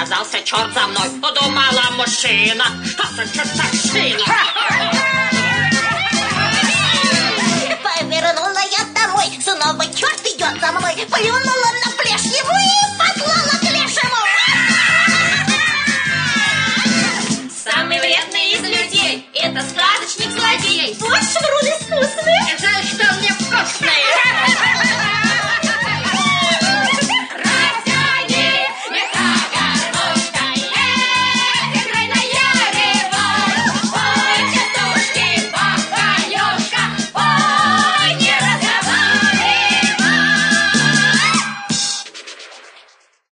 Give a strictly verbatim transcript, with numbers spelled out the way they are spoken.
Показался черт за мной, подумала мужчина. Что за чертовщина? Повернула я домой, снова черт идет за мной. Плюнула на плешь ему и послала к лешему. Самый вредный из людей — это сказочник-злодей. Точно.